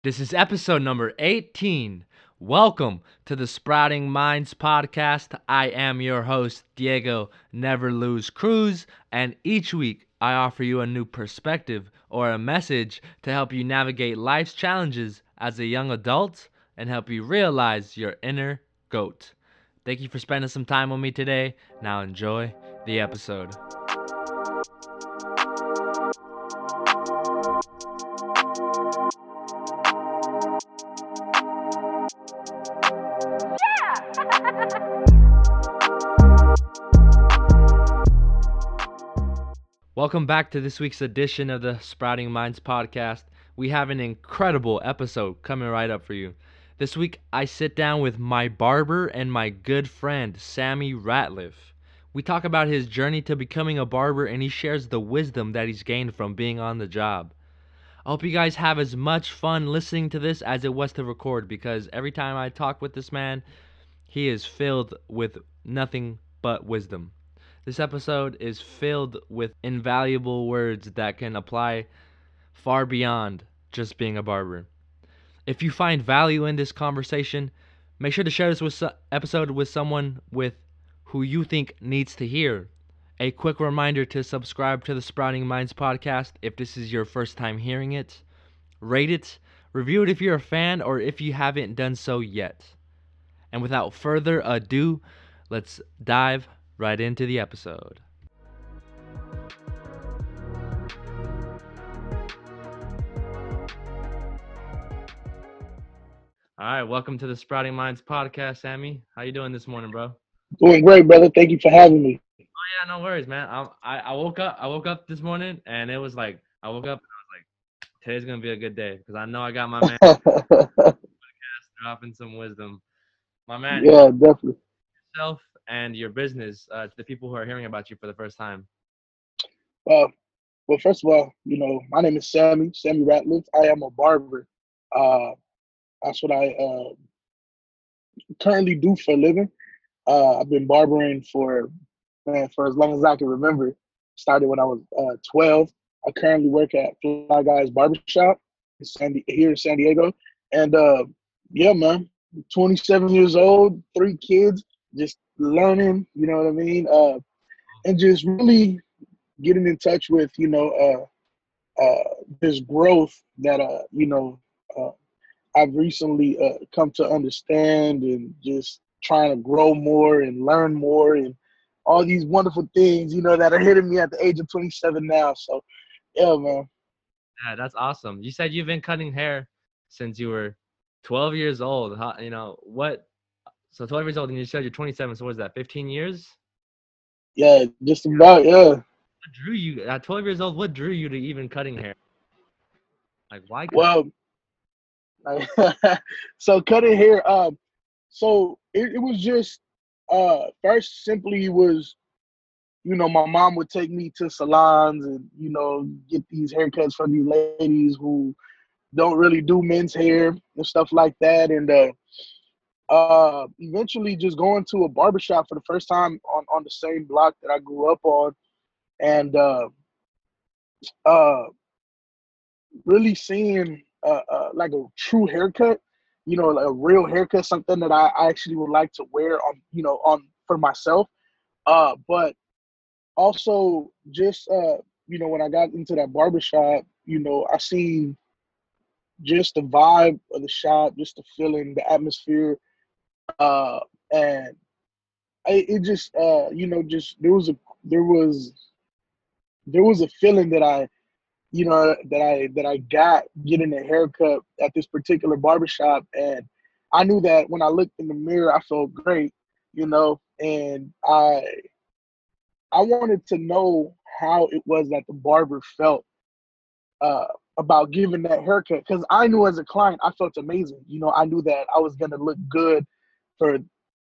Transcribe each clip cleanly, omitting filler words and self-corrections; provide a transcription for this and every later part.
This is episode number 18. Welcome to the Sprouting Minds podcast. I am your host, Diego Never Lose Cruz, and each week I offer you a new perspective or a message to help you navigate life's challenges as a young adult and help you realize your inner goat. Thank you for spending some time with me today. Now enjoy the episode. Welcome back to this week's edition of the Sprouting Minds podcast. We have an incredible episode coming right up for you. This week, I sit down with my barber and my good friend, Sammy Ratliff. We talk about his journey to becoming a barber, and he shares the wisdom that he's gained from being on the job. I hope you guys have as much fun listening to this as it was to record, because every time I talk with this man, he is filled with nothing but wisdom. This episode is filled with invaluable words that can apply far beyond just being a barber. If you find value in this conversation, make sure to share this episode with someone who you think needs to hear. A quick reminder to subscribe to the Sprouting Minds podcast if this is your first time hearing it. Rate it, review it if you're a fan or if you haven't done so yet. And without further ado, let's dive right into the episode. All right, welcome to the Sprouting Minds podcast, Sammy. How you doing this morning, bro? Doing great, brother. Thank you for having me. Oh yeah, no worries, man. I woke up this morning and it was like I woke up and I was like, today's gonna be a good day because I know I got my man dropping some wisdom. My man, Yeah, definitely. yourself and your business to the people who are hearing about you for the first time. Uh, well, first of all, my name is Sammy Ratliff. I am a barber. Uh, that's what I currently do for a living. I've been barbering for as long as I can remember. Started when I was 12. I currently work at Fly Guys Barbershop here in San Diego. And yeah, man, 27 years old, 3 kids, just learning, you know what I mean? And just really getting in touch with, this growth that, uh, I've recently come to understand and just trying to grow more and learn more and all these wonderful things, that are hitting me at the age of 27 now. So, yeah, man. Yeah, that's awesome. You said you've been cutting hair since you were 12 years old. What? So 12 years old, and you said you're 27. So what is that? 15 years? Yeah, just about, yeah. What drew you at 12 years old? What drew you to even cutting hair? Like why cut? Well, so cutting hair, so it was just, first simply was, my mom would take me to salons and, get these haircuts from these ladies who don't really do men's hair and stuff like that. And eventually just going to a barbershop for the first time on the same block that I grew up on. And uh, really seeing like a true haircut, like a real haircut, something that I actually would like to wear on for myself. But also just when I got into that barbershop, I seen just the vibe of the shop, just the feeling, the atmosphere, and it just just there was a feeling that I got getting a haircut at this particular barbershop, and I knew that when I looked in the mirror, I felt great, and I wanted to know how it was that the barber felt uh, about giving that haircut because I knew as a client I felt amazing. I knew that I was gonna look good for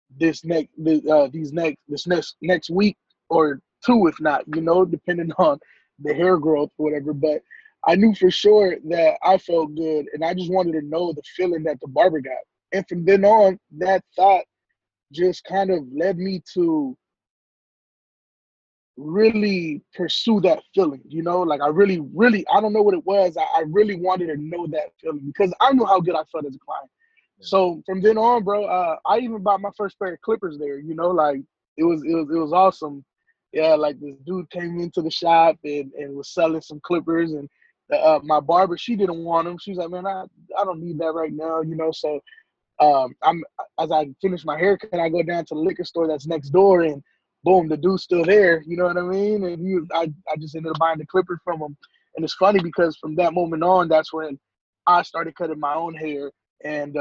this next week or two, if not, depending on the hair growth or whatever. But I knew for sure that I felt good, and I just wanted to know the feeling that the barber got. And from then on, that thought just kind of led me to really pursue that feeling, you know? Like I really, really, I don't know what it was. I really wanted to know that feeling because I knew how good I felt as a client. Yeah. So from then on, bro, I even bought my first pair of clippers there, you know, like it was awesome. Yeah, like this dude came into the shop and was selling some clippers and my barber, she didn't want them. She's like, man, I don't need that right now, you know. So I'm as I finish my haircut, I go down to the liquor store that's next door, and boom, the dude's still there. You know what I mean? And I just ended up buying the clippers from him. And it's funny because from that moment on, that's when I started cutting my own hair, and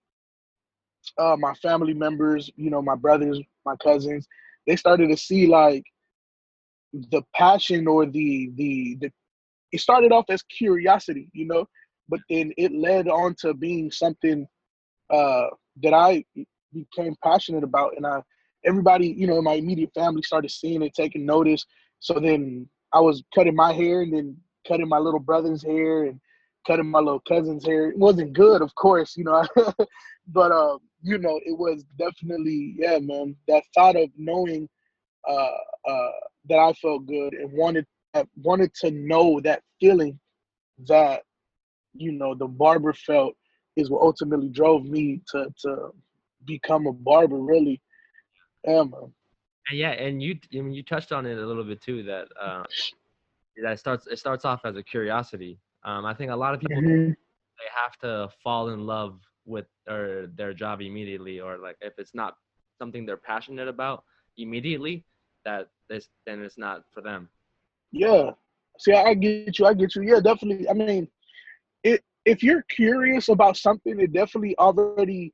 my family members, you know, my brothers, my cousins, they started to see like the passion or the. It started off as curiosity, you know, but then it led on to being something uh, that I became passionate about, and everybody, you know, in my immediate family started seeing it, taking notice. So then I was cutting my hair, and then cutting my little brother's hair, and cutting my little cousin's hair. It wasn't good, of course, you know, but you know, it was definitely, yeah, man. That thought of knowing uh, uh, that I felt good and wanted to know that feeling that the barber felt is what ultimately drove me to become a barber. Really, yeah, man. And yeah, and you touched on it a little bit too, that that it starts off as a curiosity. I think a lot of people, Hmm. they have to fall in love with their job immediately, or like if it's not something they're passionate about immediately, then it's not for them. Yeah. See, I get you. I get you. Yeah, definitely. I mean, if you're curious about something, it definitely already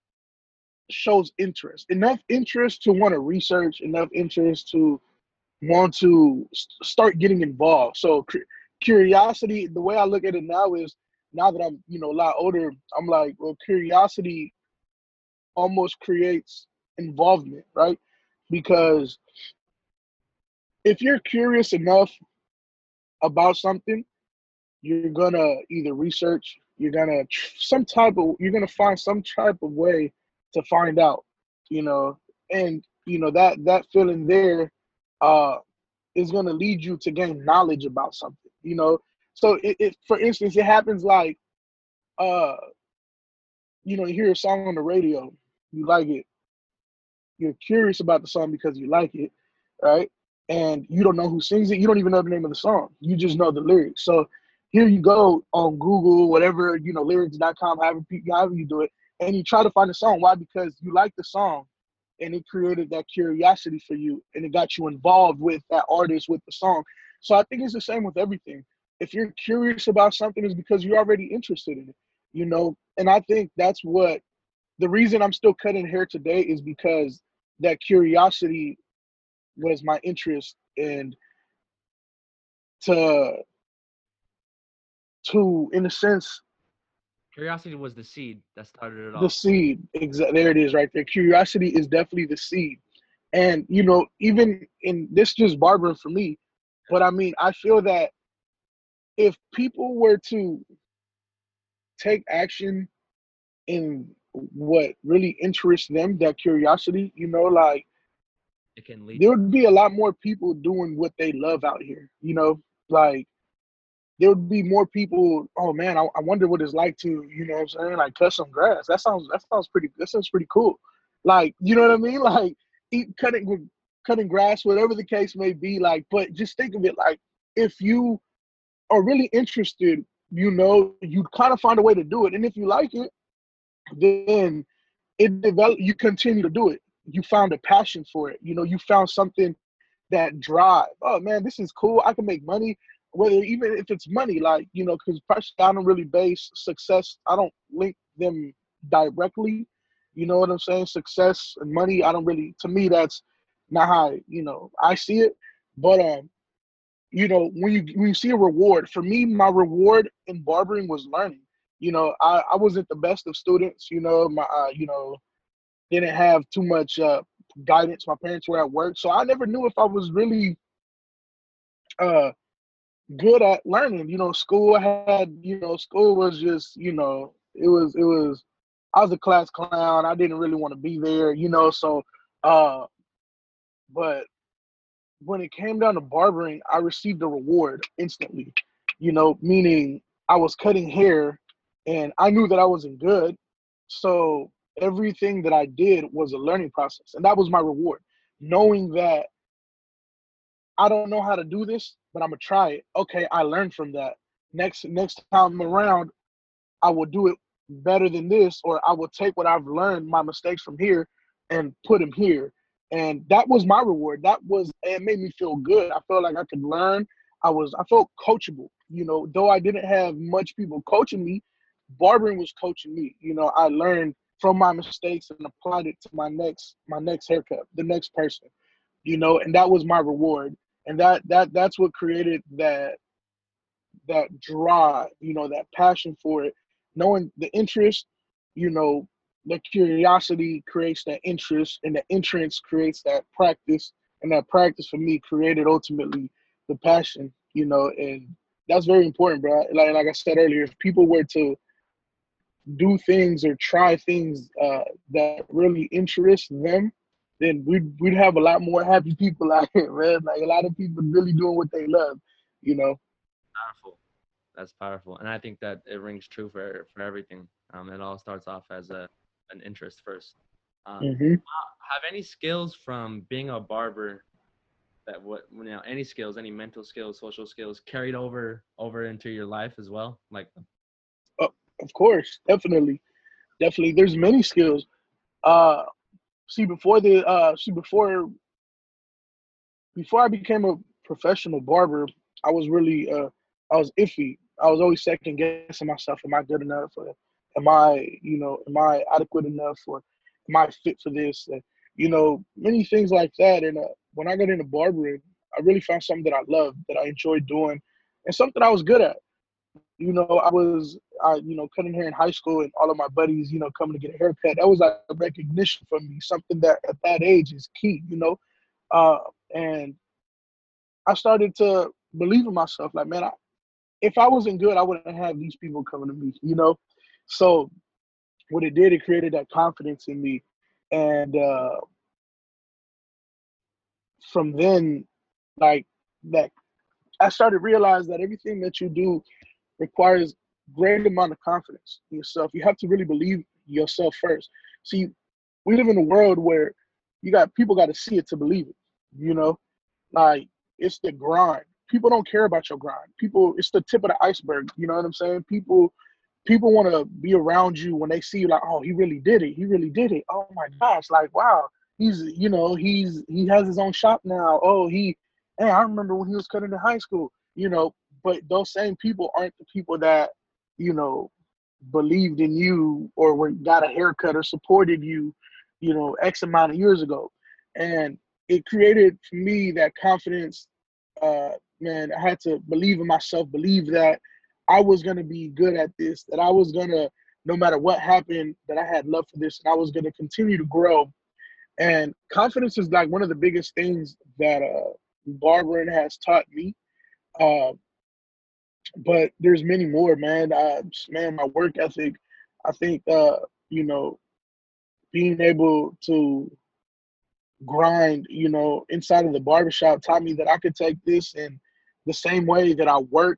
shows interest. Enough interest to want to research. Enough interest to want to start getting involved. So curiosity, the way I look at it now is, now that I'm a lot older, I'm like, well, curiosity almost creates involvement, right? Because if you're curious enough about something, you're gonna either research, you're gonna find some type of way to find out, you know, and that feeling there uh is gonna lead you to gain knowledge about something, you know. So for instance, it happens like uh you hear a song on the radio, you like it, you're curious about the song because you like it, right? And you don't know who sings it. You don't even know the name of the song. You just know the lyrics. So here you go on Google, whatever, lyrics.com, however you do it, and you try to find a song. Why? Because you like the song and it created that curiosity for you and it got you involved with that artist, with the song. So I think it's the same with everything. If you're curious about something, it's because you're already interested in it, and I think that's what the reason I'm still cutting hair today is because that curiosity was my interest, and to in a sense, Curiosity was the seed that started it the all. seed. There it is right there. Curiosity is definitely the seed. And even in this, just barbering for me, but I mean, I feel that if people were to take action in what really interests them, that curiosity, like It can lead there to. would be a lot more people doing what they love out here, like there would be more people. Oh man, I wonder what it's like to, what I'm saying, like cut some grass. That sounds pretty cool. Like, you know what I mean? Like cutting grass, whatever the case may be. Like, but just think of it like, if you are really interested, you'd kind of find a way to do it. And if you like it, then you continue to do it. You found a passion for it. You found something that drive. Oh man, this is cool. I can make money, whether even if it's money, like, because personally, I don't really base success. I don't link them directly. You know what I'm saying? Success and money. I don't really. To me, that's not how I see it. But when you see a reward, for me, my reward in barbering was learning. I wasn't the best of students. My didn't have too much guidance. My parents were at work, so I never knew if I was really uh, good at learning. School was just, it was. I was a class clown. I didn't really want to be there. So, uh, but when it came down to barbering, I received a reward instantly. Meaning I was cutting hair, and I knew that I wasn't good, so everything that I did was a learning process, and that was my reward, knowing that I don't know how to do this, but I'm gonna try it. Okay, I learned from that. Next time around, I will do it better than this, or I will take what I've learned, my mistakes from here, and put them here. And that was my reward. It made me feel good. I felt like I could learn. I felt coachable. Though I didn't have much people coaching me, barbering was coaching me. I learned from my mistakes and applied it to my next haircut, the next person. And that was my reward. And that's what created that drive, that passion for it, knowing the interest, you know, the curiosity creates that interest, and the interest creates that practice, and that practice for me created ultimately the passion, and that's very important, bro. Like I said earlier, if people were to do things or try things that really interest them, then we'd have a lot more happy people out here, man. Like a lot of people really doing what they love, you know. Powerful. That's powerful, and I think that it rings true for everything. It all starts off as an interest first. Hmm. Have any skills from being a barber that any skills, any mental skills, social skills carried over into your life as well? Like, Of course, definitely. There's many skills. Uh, before I became a professional barber, I was really I was iffy. I was always second guessing myself. Am I good enough? Or am I adequate enough? Or am I fit for this? And, many things like that. And when I got into barbering, I really found something that I loved, that I enjoyed doing, and something I was good at. Cutting hair in high school, and all of my buddies, coming to get a haircut. That was like a recognition for me, something that at that age is key. Uh, and I started to believe in myself. Like, man, if I wasn't good, I wouldn't have these people coming to me. So what it did, it created that confidence in me. And from then, like that, I started to realize that everything that you do requires great amount of confidence in yourself. You have to really believe yourself first. See, we live in a world where people got to see it to believe it. You know, like it's the grind. People don't care about your grind. It's the tip of the iceberg. You know what I'm saying? People want to be around you when they see you, like, oh, he really did it. He really did it. Oh my gosh, like, wow, he has his own shop now. Oh, hey, I remember when he was cutting in high school. But those same people aren't the people that you know believed in you, or got a haircut, or supported you, X amount of years ago. And it created for me that confidence. Uh, Man, I had to believe in myself, believe that I was going to be good at this, that I was going to, no matter what happened, that I had love for this, and I was going to continue to grow. And confidence is like one of the biggest things that barbering has taught me. Uh, but there's many more, man. Man, my work ethic. I think, you know, being able to grind, inside of the barbershop taught me that I could take this, and the same way that I work,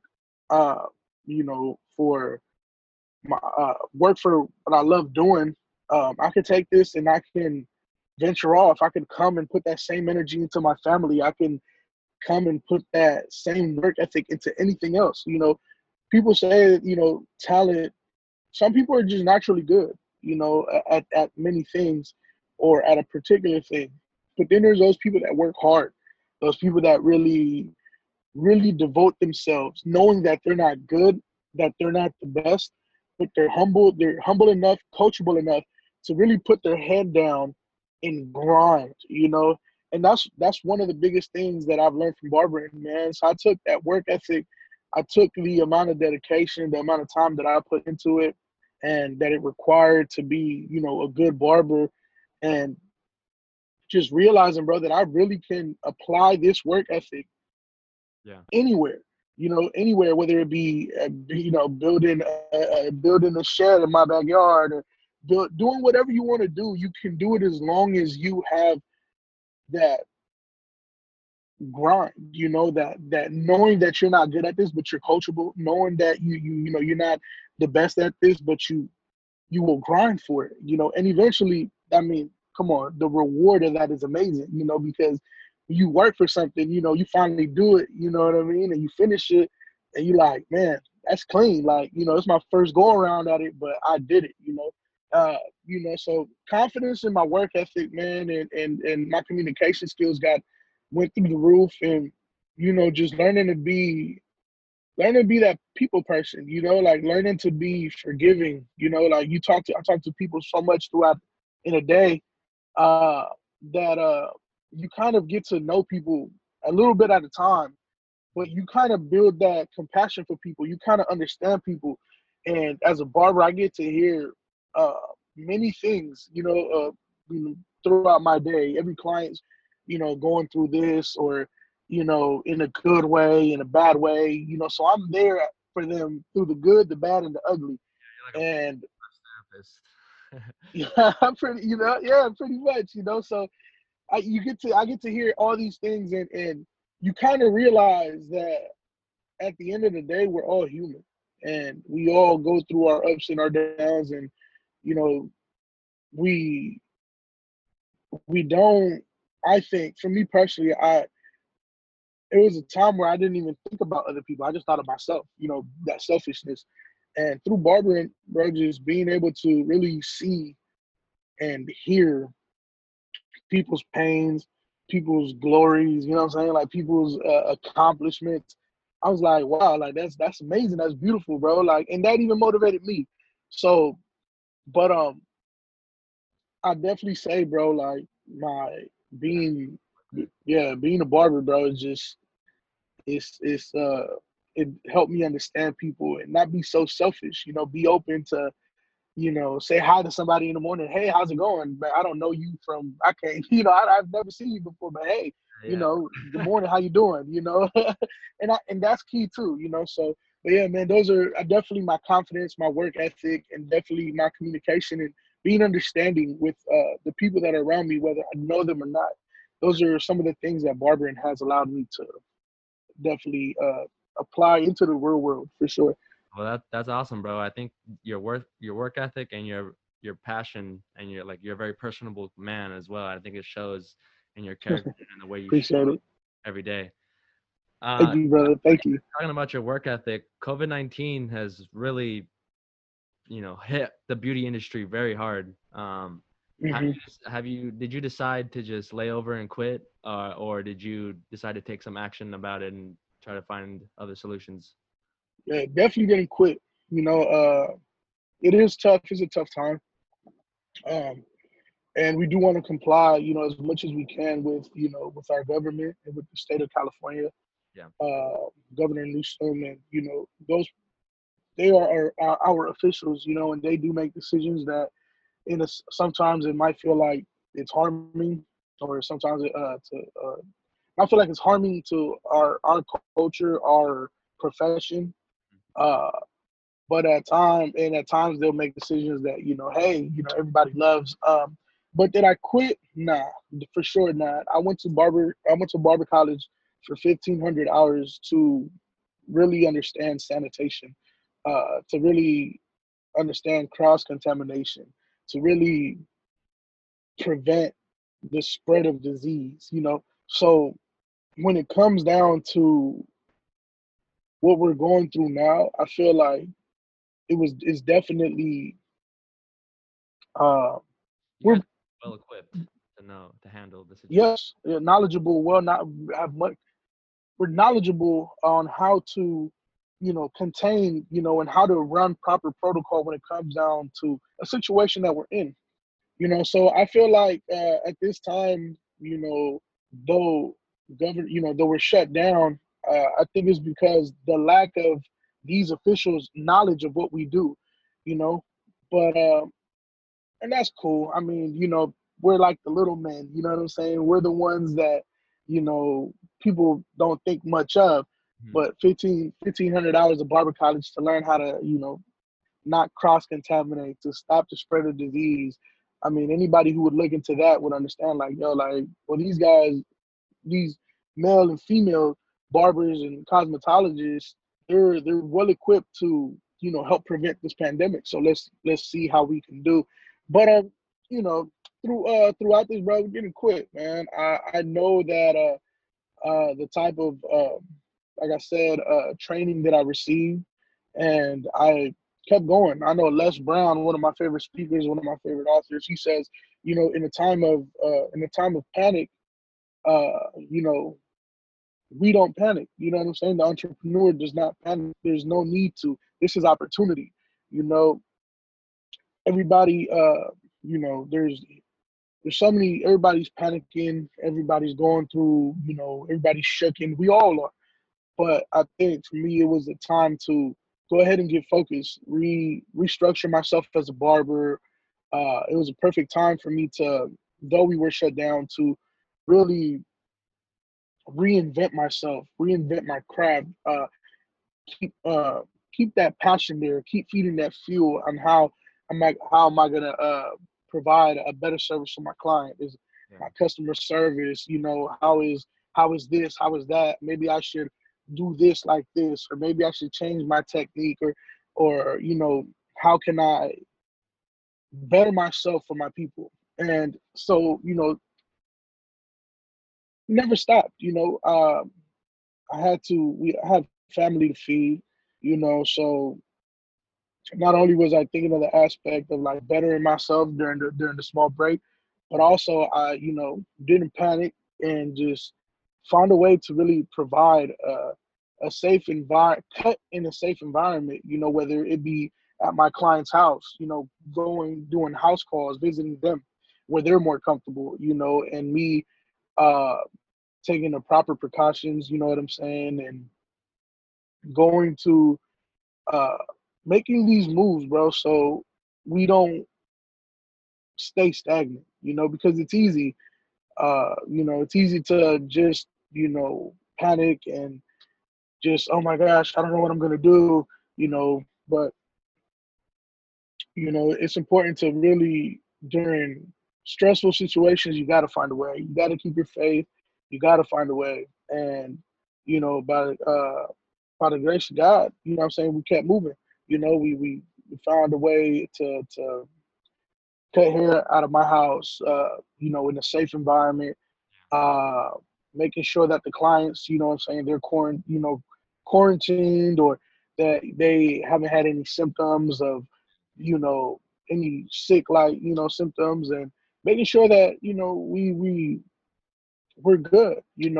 for my work for what I love doing. I could take this and I can venture off. I can come and put that same energy into my family. I can come and put that same work ethic into anything else. People say, talent. Some people are just naturally good, at many things, or at a particular thing. But then there's those people that work hard, those people that really, really devote themselves, knowing that they're not good, that they're not the best, but they're humble enough, coachable enough to really put their head down and grind, And that's one of the biggest things that I've learned from barbering, man. So I took that work ethic, I took the amount of dedication, the amount of time that I put into it, and that it required to be, a good barber, and just realizing, bro, that I really can apply this work ethic yeah, anywhere. Anywhere, whether it be, building a shed in my backyard, or doing whatever you want to do. You can do it as long as you have that grind, that knowing that you're not good at this, but you're coachable, knowing that you're not the best at this, but you will grind for it, and eventually, I mean, come on, the reward of that is amazing, because you work for something, you finally do it, you know what I mean, and you finish it, and you like, man, that's clean, like, it's my first go around at it, but I did it, so confidence in my work ethic, man, and my communication skills went through the roof, and just learning to be that people person, like learning to be forgiving, like I talk to people so much throughout in a day, uh, that you kind of get to know people a little bit at a time, but you kind of build that compassion for people. You kind of understand people, and as a barber, I get to hear uh, many things, throughout my day. Every client's, going through this, or in a good way, in a bad way, So I'm there for them through the good, the bad, and the ugly. You're like a And therapist. yeah, I'm pretty, yeah, pretty much, So I get to hear all these things, and you kind of realize that at the end of the day, we're all human, and we all go through our ups and our downs, and you know, we we don't. I think for me personally, it was a time where I didn't even think about other people. I just thought of myself, that selfishness. And through barbering, bro, just being able to really see and hear people's pains, people's glories, you know what I'm saying? Like people's accomplishments. I was like, wow, like that's amazing. That's beautiful, bro. Like, and that even motivated me. So, but I definitely say, bro, like my being, yeah, being a barber, bro, is just it's it helped me understand people and not be so selfish. Be open to say hi to somebody in the morning. Hey, how's it going? But I don't know you from, I can't, I've never seen you before, but hey, Yeah. good morning, how you doing? And that's key too, So, but yeah, man, those are definitely my confidence, my work ethic, and definitely my communication and being understanding with the people that are around me, whether I know them or not. Those are some of the things that barbering has allowed me to definitely apply into the real world for sure. Well, that's awesome, bro. I think your work ethic and your passion and you're a very personable man as well. I think it shows in your character and the way you show Appreciate up it. every day. Thank you, brother. Thank you. Talking about your work ethic, COVID-19 has really, hit the beauty industry very hard. Hmm. Did you decide to just lay over and quit, or did you decide to take some action about it and try to find other solutions? Yeah, definitely didn't quit. It is tough. It's a tough time. Um, and we do want to comply, as much as we can with, with our government and with the state of California, Yeah. Governor Newsom, and those they are our officials, and they do make decisions that, sometimes it might feel like it's harming, or sometimes I feel like it's harming to our culture, our profession. Uh, but at times they'll make decisions that hey, everybody loves. But did I quit? Nah, for sure not. I went to barber college for 1,500 hours to really understand sanitation, to really understand cross contamination, to really prevent the spread of disease. So when it comes down to what we're going through now, I feel like it's definitely uh You we're guys are well equipped to handle the situation. yes, knowledgeable, well, not have much, we're knowledgeable on how to contain, and how to run proper protocol when it comes down to a situation that we're in. So I feel like at this time, though though we're shut down, I think it's because the lack of these officials knowledge of what we do, you know but and that's cool. I mean, we're like the little men, you know what I'm saying? We're the ones that, you know, people don't think much of. Mhm. But 1,500 hours of barber college to learn how to, not cross contaminate, to stop the spread of disease. I mean, anybody who would look into that would understand, like, yo, like, well, these guys, these male and female barbers and cosmetologists, they're well equipped to help prevent this pandemic. So let's see how we can do. But you know, throughout this, bro, we didn't quit, man. I know that the type of like I said, training that I received, and I kept going. I know Les Brown, one of my favorite speakers, one of my favorite authors. He says, in a time of panic, you know, we don't panic. You know what I'm saying? The entrepreneur does not panic. There's no need to. This is opportunity. You know, everybody. There's so many. Everybody's panicking. Everybody's going through. Everybody's shaking. We all are. But I think for me, it was a time to go ahead and get focused, restructure myself as a barber. It was a perfect time for me to, though we were shut down, to really reinvent myself, reinvent my craft, keep uh, keep that passion there, keep feeding that fuel on how am I gonna provide a better service for my client? Is Yeah. my customer service, how is this, how is that? Maybe I should do this like this, or maybe I should change my technique, or how can I better myself for my people? And so never stopped. I had family to feed, so not only was I thinking of the aspect of like bettering myself during the small break, but also I, didn't panic and just found a way to really provide a safe environment, cut in a safe environment, whether it be at my client's house, doing house calls, visiting them where they're more comfortable, and me uh taking the proper precautions, you know what I'm saying, and going to uh making these moves, bro, so we don't stay stagnant, because it's easy to just, panic and just, oh my gosh, I don't know what I'm gonna do, but it's important to really, during stressful situations, you gotta find a way. You gotta keep your faith, you gotta find a way. And, you know, by uh by the grace of God, what I'm saying, we kept moving. We found a way to cut hair out of my house, in a safe environment, uh, making sure that the clients, what I'm saying, they're quarantined, or that they haven't had any symptoms of, you know, any sick like, symptoms, and making sure that, we're good,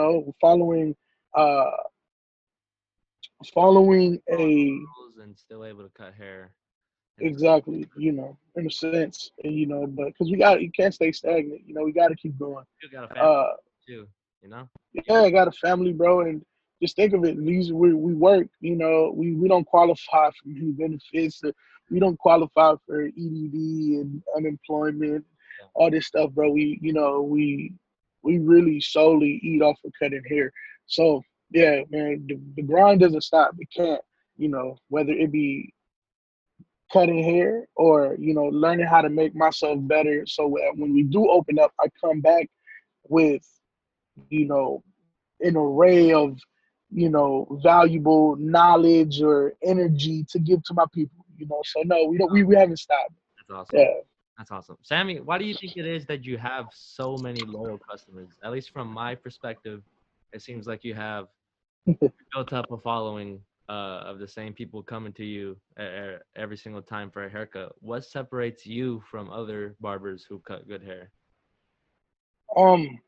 uh following Following the a rules and still able to cut hair in a exactly, in a sense, and but because you can't stay stagnant, we got to keep going. still got a family Uh, too, you know? Yeah, I got a family, bro, and just think of it. These we work. We don't qualify for many benefits. We don't qualify for EDD and unemployment, Yeah. all this stuff, bro. We really solely eat off of cutting hair. So yeah, man, the grind doesn't stop. It can't. Whether it be cutting hair or learning how to make myself better, so that when we do open up, I come back with you know an array of valuable knowledge or energy to give to my people. So no, we haven't stopped. That's awesome. Yeah. That's awesome. Sammy, why do you think it is that you have so many loyal customers? At least from my perspective, it seems like you have built up a following of the same people coming to you every single time for a haircut. What separates you from other barbers who cut good hair? um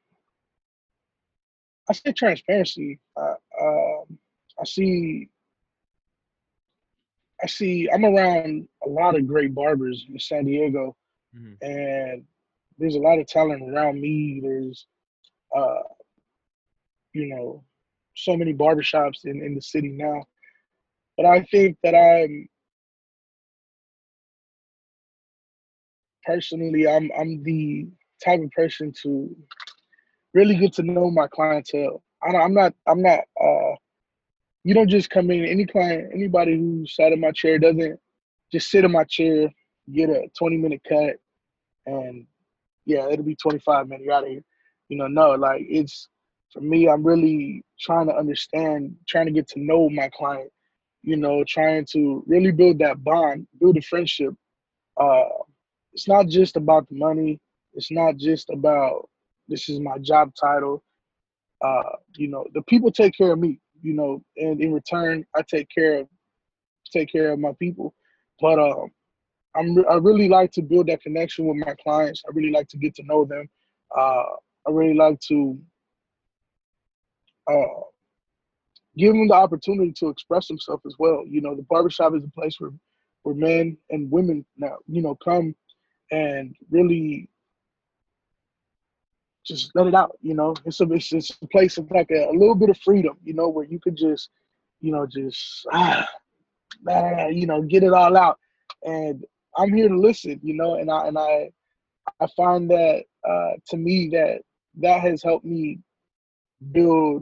I say transparency. I see I'm around a lot of great barbers in San Diego, Hmm. and there's a lot of talent around me. There's uh you know so many barbershops in the city now, but I think that I'm the type of person to really get to know my clientele. I'm not. You don't just come in. Anybody who sat in my chair doesn't just sit in my chair, get a 20-minute cut, and yeah, it'll be 25 minutes. You're out of here. No, like For me, I'm really trying to understand, trying to get to know my client, trying to really build that bond, build a friendship. Uh, it's not just about the money. It's not just about this is my job title. The people take care of me, and in return, I take care of my people. But I really like to build that connection with my clients. I really like to get to know them. Uh, I really like to uh, give them the opportunity to express themselves as well. The barbershop is a place where men and women now, come and really just let it out. It's a place of like a little bit of freedom. Where you could just, just get it all out. And I'm here to listen. And I find that to me that has helped me build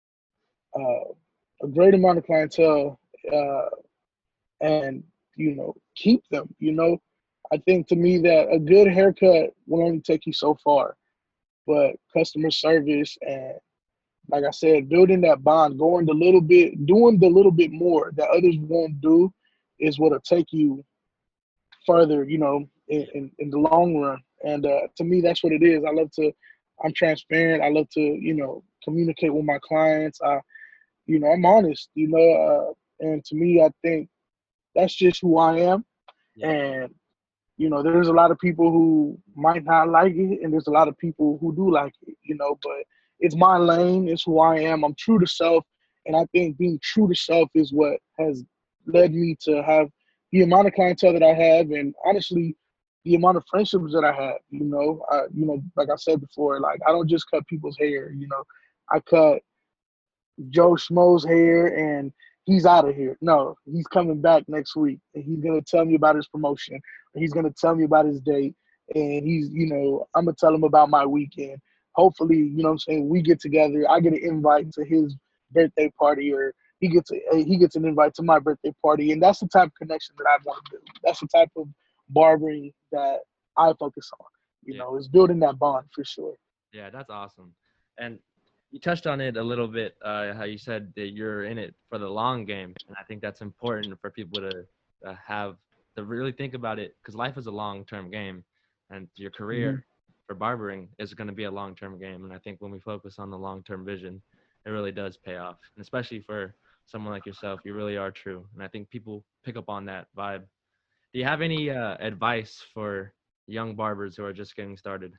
uh, a great amount of clientele, uh, and keep them. I think to me that a good haircut will only take you so far, but customer service and, like I said, building that bond, doing the little bit more that others won't do, is what'll take you further. In the long run. And to me, that's what it is. I'm transparent. I love to communicate with my clients. I'm honest. And to me, I think that's just who I am. Yeah. And there's a lot of people who might not like it, and there's a lot of people who do like it. But it's my lane. It's who I am. I'm true to self, and I think being true to self is what has led me to have the amount of clientele that I have, and honestly, the amount of friendships that I have. Like I said before, like I don't just cut people's hair. I cut Joe Schmo's hair and he's out of here. No, he's coming back next week and he's gonna tell me about his promotion. He's gonna tell me about his date, and I'm gonna tell him about my weekend. Hopefully, what I'm saying, we get together. I get an invite to his birthday party, or he gets an invite to my birthday party, and that's the type of connection that I want to do. That's the type of barbering that I focus on. Yeah. Is building that bond for sure. Yeah, that's awesome. And you touched on it a little bit, how you said that you're in it for the long game, and I think that's important for people to have to really think about it, because life is a long-term game, and your Hmm. career for barbering is going to be a long-term game. And I think when we focus on the long-term vision, it really does pay off, and especially for someone like yourself, you really are true, and I think people pick up on that vibe. Do you have any advice for young barbers who are just getting started?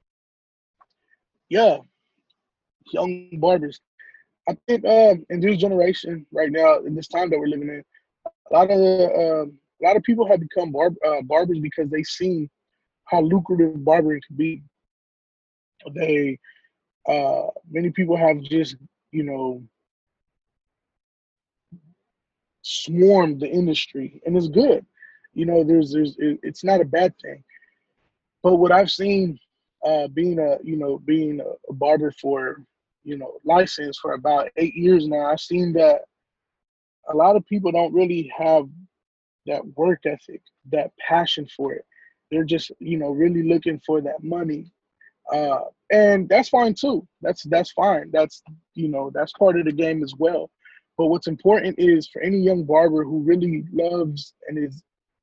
Yeah, young barbers. I think in this generation right now, in this time that we're living in, a lot of people have become barbers because they've seen how lucrative barbering can be. They Many people have just you know swarmed the industry, and it's good. It's not a bad thing. But what I've seen, being a barber for licensed for about 8 years now, I've seen that a lot of people don't really have that work ethic, that passion for it. They're just, really looking for that money. Uh, and that's fine too. That's fine. That's part of the game as well. But what's important is for any young barber who really loves and is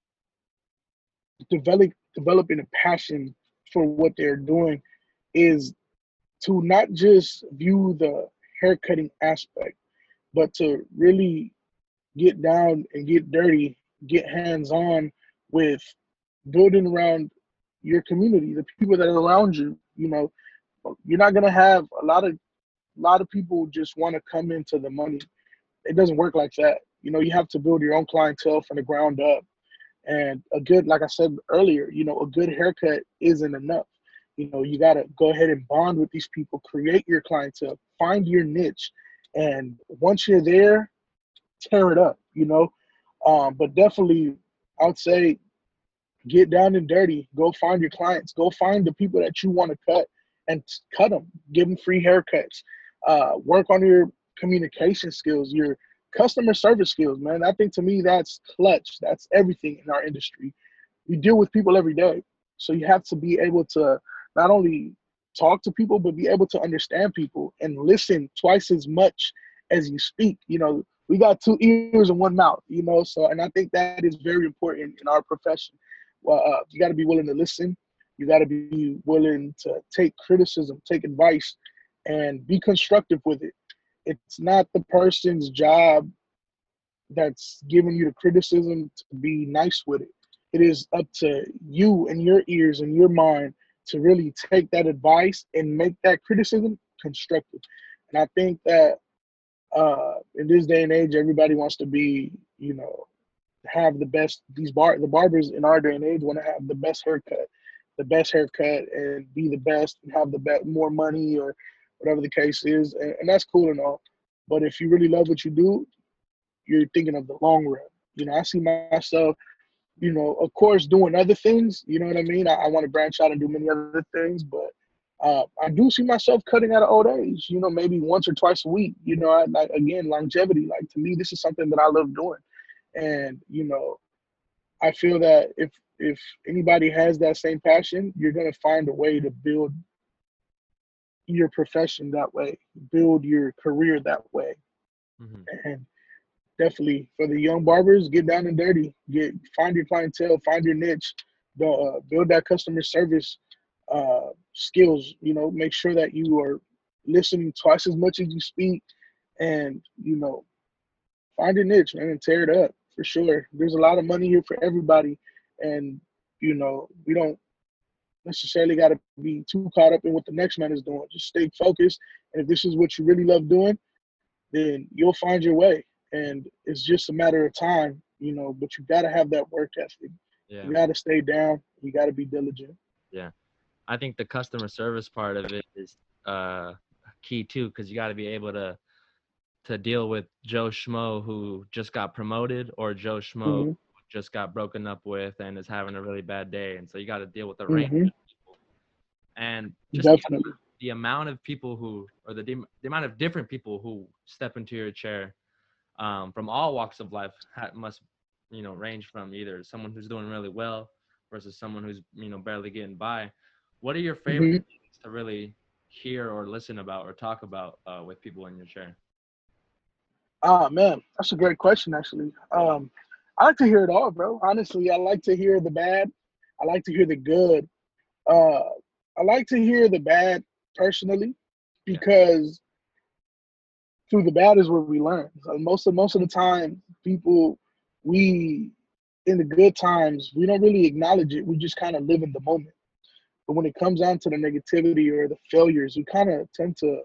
developing a passion for what they're doing, is to not just view the haircutting aspect, but to really get down and get dirty, get hands on with building around your community, the people that are around you. You're not gonna have a lot of people just want to come into the money. It doesn't work like that. You have to build your own clientele from the ground up. And like I said earlier, a good haircut isn't enough. You got to go ahead and bond with these people, create your clientele, find your niche. And once you're there, tear it up. But definitely, I would say get down and dirty. Go find your clients. Go find the people that you want to cut and cut them. Give them free haircuts. Work on your communication skills, your customer service skills, man. I think to me that's clutch. That's everything in our industry. We deal with people every day. So you have to be able to not only talk to people, but be able to understand people and listen twice as much as you speak. We got two ears and one mouth, so, and I think that is very important in our profession. Well, you got to be willing to listen. You got to be willing to take criticism, take advice, and be constructive with it. It's not the person's job that's giving you the criticism to be nice with it. It is up to you and your ears and your mind to really take that advice and make that criticism constructive. And I think that in this day and age, everybody wants to be, have the best. The barbers in our day and age want to have the best haircut, and be the best and have the best, more money or whatever the case is, and that's cool and all. But if you really love what you do, you're thinking of the long run. I see myself, of course, doing other things. You know what I mean? I want to branch out and do many other things, but I do see myself cutting at an old age. Maybe once or twice a week. Like, again, longevity. Like, to me, this is something that I love doing, and I feel that if anybody has that same passion, you're gonna find a way to build your profession that way, build your career that way, Hmm. and definitely for the young barbers, get down and dirty. Find your clientele, find your niche, build that customer service skills. Make sure that you are listening twice as much as you speak, and find your niche, man, and tear it up for sure. There's a lot of money here for everybody, and we don't necessarily got to be too caught up in what the next man is doing. Just stay focused, and if this is what you really love doing, then you'll find your way. And it's just a matter of time, but you got to have that work ethic. Yeah, You got to stay down. You got to be diligent. yeah. I think the customer service part of it is key too, because you got to be able to deal with Joe Schmo who just got promoted, or Joe Schmo who Hmm. just got broken up with and is having a really bad day, and so you got to deal with the range Hmm. of people, and just Definitely. the amount of people who, or the amount of different people who step into your chair, from all walks of life, must range from either someone who's doing really well versus someone who's barely getting by. What are your favorite Hmm. things to really hear or listen about or talk about with people in your chair? Ah, man, that's a great question, actually. I like to hear it all, bro. Honestly, I like to hear the bad. I like to hear the good. Uh, I like to hear the bad personally, Yeah. because through the bad is where we learn. So most of the time, people, we in the good times, we don't really acknowledge it. We just kind of live in the moment. But when it comes down to the negativity or the failures, we kind of tend to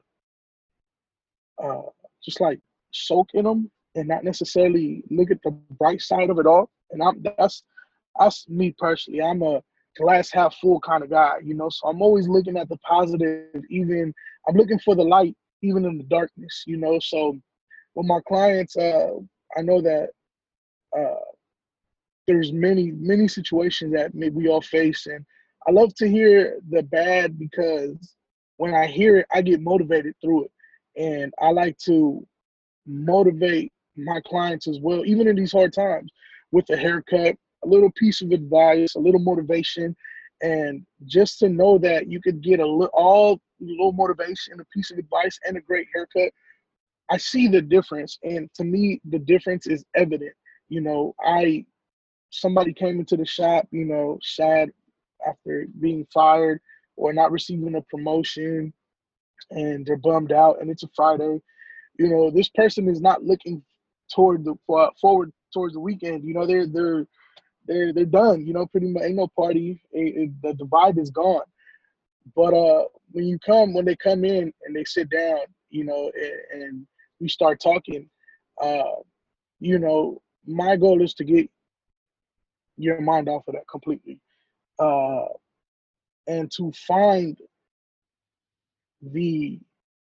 uh, just like soak in them and not necessarily look at the bright side of it all. And that's me personally. I'm a glass half full kind of guy, So I'm always looking at the positive. Even I'm looking for the light, even in the darkness. So with my clients, I know that uh, there's many situations that maybe we all face, and I love to hear the bad, because when I hear it, I get motivated through it, and I like to motivate my clients as well, even in these hard times, with a haircut, a little piece of advice, a little motivation, and just to know that you could get all little motivation, a piece of advice, and a great haircut. I see the difference, and to me, the difference is evident. I somebody came into the shop, sad after being fired or not receiving a promotion, and they're bummed out, and it's a Friday. This person is not looking forward towards the weekend. They're done. Pretty much ain't no party. The vibe is gone. But when they come in and they sit down, and we start talking, uh, my goal is to get your mind off of that completely, uh, and to find the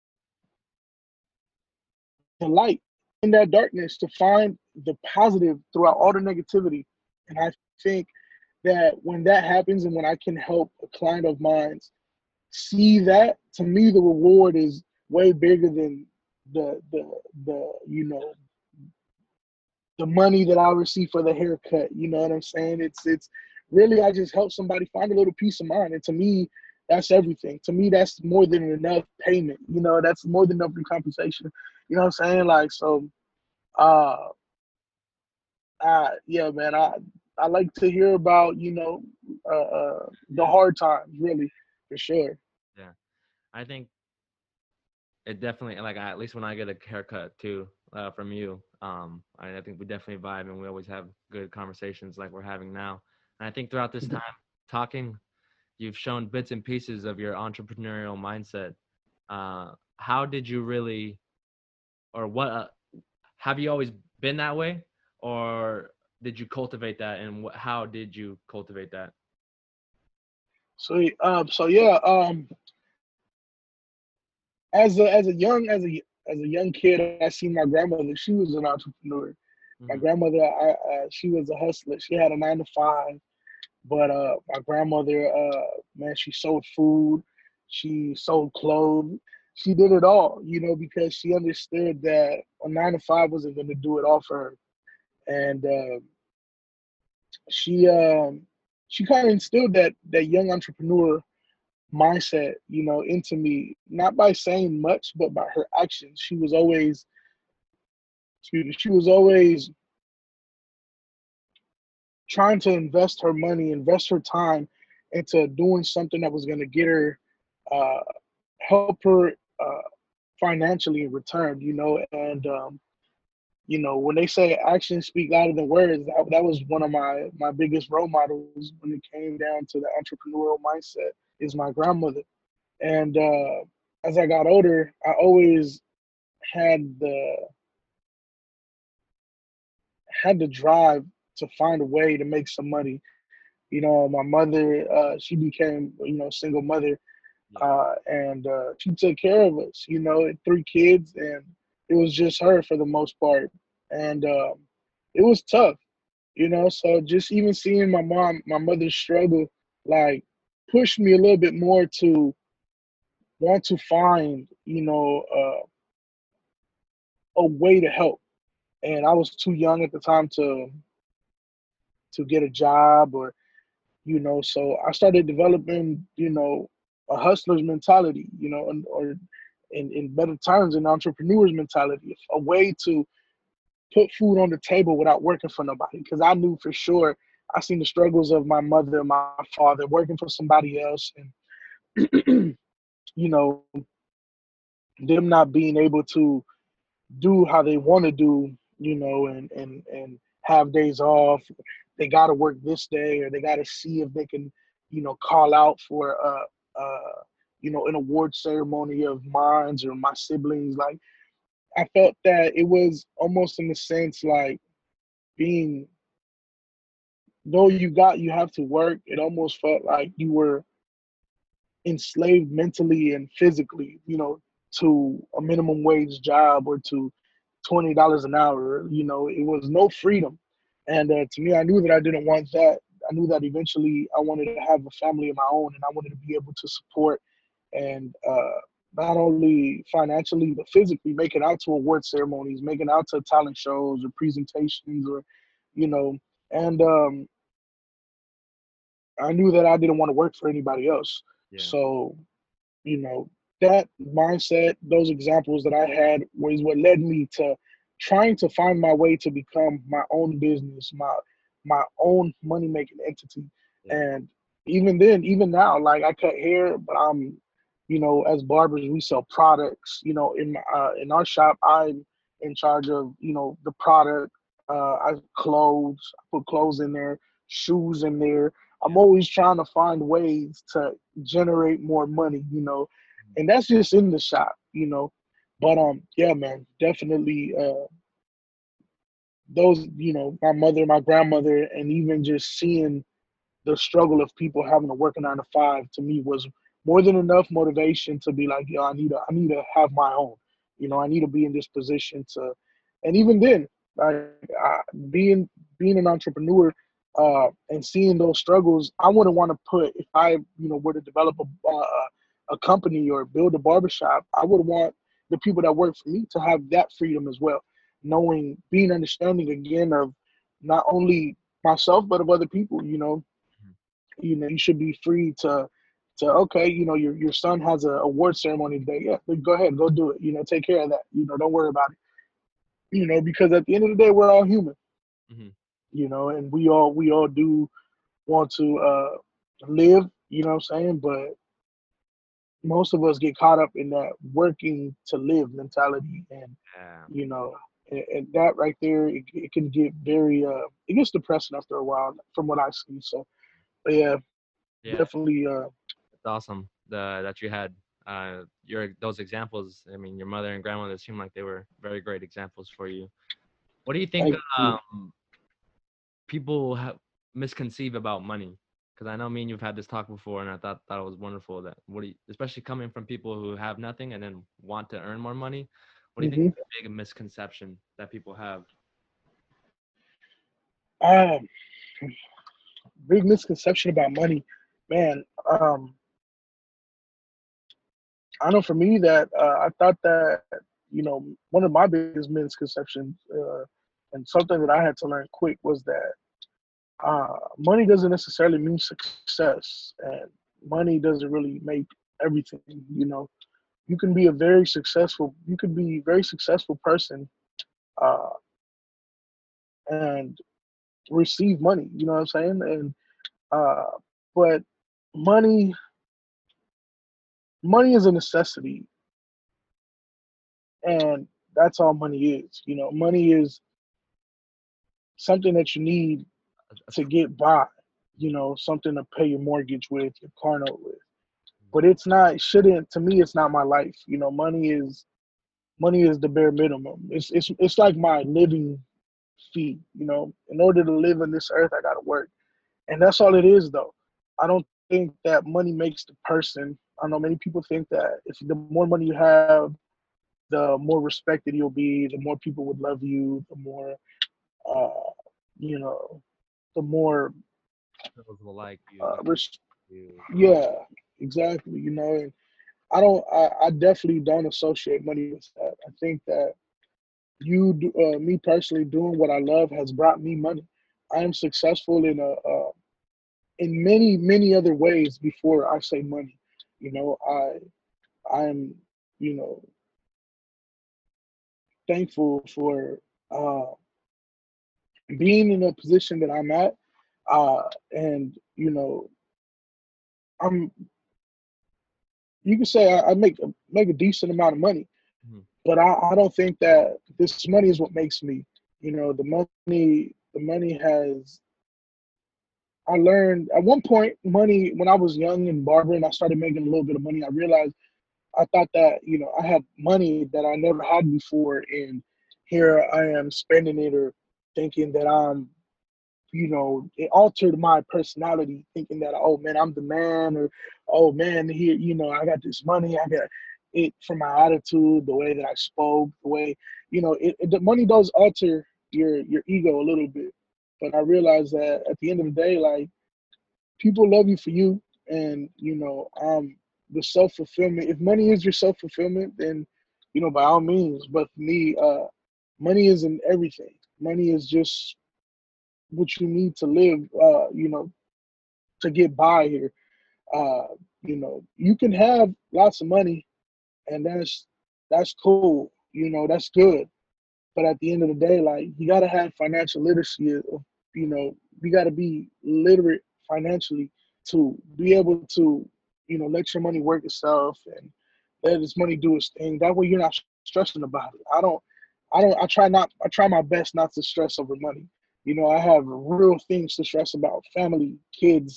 light in that darkness, to find the positive throughout all the negativity. And I think that when that happens, and when I can help a client of mine see that, to me the reward is way bigger than the money that I receive for the haircut. You know what I'm saying? It's really, I just help somebody find a little peace of mind. And to me, that's everything. To me, that's more than enough payment. You know, that's more than enough compensation. You know what I'm saying? Like, so, uh, yeah, man, I like to hear about, the Yeah. hard times, really, for sure. Yeah. I think it definitely like at least when I get a haircut too from you, I think we definitely vibe and we always have good conversations like we're having now. And I think throughout this time talking, you've shown bits and pieces of your entrepreneurial mindset. How did you really, or what? Have you always been that way, or did you cultivate that? And how did you cultivate that? So yeah, as a young kid, I seen my grandmother. She was an entrepreneur. My Hmm. grandmother, she was a hustler. She had a 9 to 5, but my grandmother, man, she sold food, she sold clothes, she did it all, because she understood that a 9 to 5 wasn't going to do it all for her, and she she kind of instilled that young entrepreneur mindset, into me, not by saying much, but by her actions. She was always, excuse me, she was always trying to invest her money, invest her time into doing something that was going to get her, uh, help her financially in return, and when they say actions speak louder than words, that was one of my biggest role models when it came down to the entrepreneurial mindset is my grandmother. And as I got older, I always had the had the drive to find a way to make some money. My mother, she became, single mother, Yeah. and she took care of us, 3 kids, and it was just her for the most part. And it was tough, so just even seeing my mother struggle, like, pushed me a little bit more to want to find, a way to help. And I was too young at the time to get a job, or so I started developing, a hustler's mentality, or in better terms, an entrepreneur's mentality, a way to put food on the table without working for nobody. Because I knew for sure, I seen the struggles of my mother and my father working for somebody else, and you know them not being able to do how they want to do, and have days off. They got to work this day, or they got to see if they can, call out for an award ceremony of mine or my siblings. Like, I felt that it was almost in a sense like being, though you have to work. It almost felt like you were enslaved mentally and physically, to a minimum wage job or to $20 an hour. It was no freedom. And to me, I knew that I didn't want that. I knew that eventually I wanted to have a family of my own, and I wanted to be able to support and not only financially but physically make it out to award ceremonies, making out to talent shows or presentations, or you know, and I knew that I didn't want to work for anybody else. Yeah. So, you know, that mindset, those examples that I had was what led me to trying to find my way to become my own business, my own money making entity. Yeah. And even then, even now, like, I cut hair, but I'm, as barbers, we sell products. In our shop, I'm in charge of, the product. I clothes, I put clothes in there, shoes in there. I'm Yeah. always trying to find ways to generate more money, and that's just in the shop. But yeah, man, definitely those, my mother, my grandmother, and even just seeing the struggle of people having to work a 9 to 5 to me was more than enough motivation to be like, yo, I need to have my own. I need to be in this position to, and even then, like, being being an entrepreneur, and seeing those struggles, I wouldn't want to put, if I, were to develop a company or build a barbershop, I would want the people that work for me to have that freedom as well, knowing, being understanding again of not only myself but of other people. You should be free to, okay, your son has a award ceremony today. Yeah, go ahead, go do it. Take care of that. Don't worry about it. Because at the end of the day, we're all human. Hmm. And we all do want to live. You know what I'm saying? But most of us get caught up in that working to live mentality, and Yeah. you know, and that right there, it can get very it gets depressing after a while, from what I see. So, but yeah, Yeah. definitely. It's awesome that you had your those examples. I mean, your mother and grandmother seemed like they were very great examples for you. What do you think Thank you. people have misconceive about money? Because I know me and you've had this talk before, and I thought it was wonderful that what do you, especially coming from people who have nothing and then want to earn more money. What do you think Hmm. is the big misconception that people have? Um, Big misconception about money, man. I know for me that I thought that one of my biggest misconceptions, and something that I had to learn quick, was that money doesn't necessarily mean success, and money doesn't really make everything. You can be a very successful, you could be a very successful person, uh, and receive money. You know what I'm saying? And uh, but money, money is a necessity, and that's all money is. Money is something that you need That's to get by. Something to pay your mortgage with, your car note with. But it's not, shouldn't, to me, it's not my life. Money is the bare minimum. It's like my living fee. In order to live on this earth, I gotta work, and that's all it is, though. I don't think that money makes the person. I know many people think that if the more money you have, the more respected you'll be, the more people would love you, the more, uh, you know, the more, those will like you. Those res- you. yeah, exactly. And I definitely don't associate money with that. I think that me personally, doing what I love has brought me money. I am successful in many, many other ways before I say money. I'm, you know, thankful for uh, being in a position that I'm at, and I'm. You can say I make a decent amount of money, Mhm. but I don't think that this money is what makes me. The money has. I learned at one point, money, when I was young and barbering, I started making a little bit of money. I realized, I thought that I had money that I never had before, and here I am spending it, or thinking that it altered my personality, thinking that, oh man, I'm the man, or oh man, here, I got this money, I got it, from my attitude, the way that I spoke, the way, the money does alter your ego a little bit. But I realized that at the end of the day, like, people love you for you, and the self fulfillment. If money is your self fulfillment, then by all means. But for me, money isn't everything. Money is just what you need to live. To get by here. You can have lots of money, and that's cool. That's good. But at the end of the day, like, you gotta have financial literacy. You gotta be literate financially to be able to, let your money work itself, and let this money do its thing. That way, you're not stressing about it. I try my best not to stress over money. I have real things to stress about: family, kids,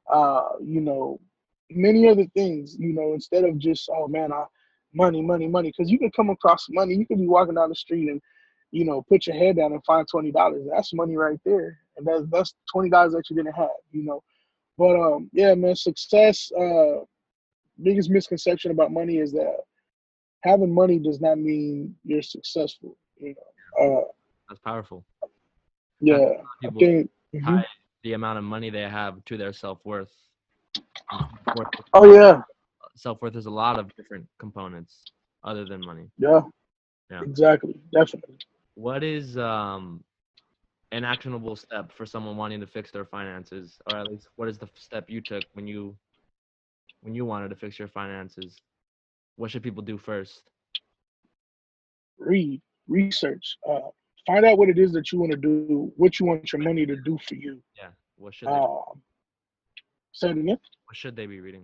many other things. Instead of just, oh man, money, money, money. Because you can come across money. You can be walking down the street and put your head down and find $20. That's money right there, and that's $20 that you didn't have. But yeah, man, success. Biggest misconception about money is that having money does not mean you're successful. That's powerful. I think Yeah, a lot of I people think. tie the amount of money they have to their self worth. And Oh yeah, self worth is a lot of different components other than money. yeah, Yeah. exactly, definitely. What is an actionable step for someone wanting to fix their finances, or at least what is the step you took when you when you wanted to fix your finances? What should people do first? Read, research, find out what it is that you want to do, what you want your money to do for you. Yeah. What should they Um, Say it again. what should they be reading?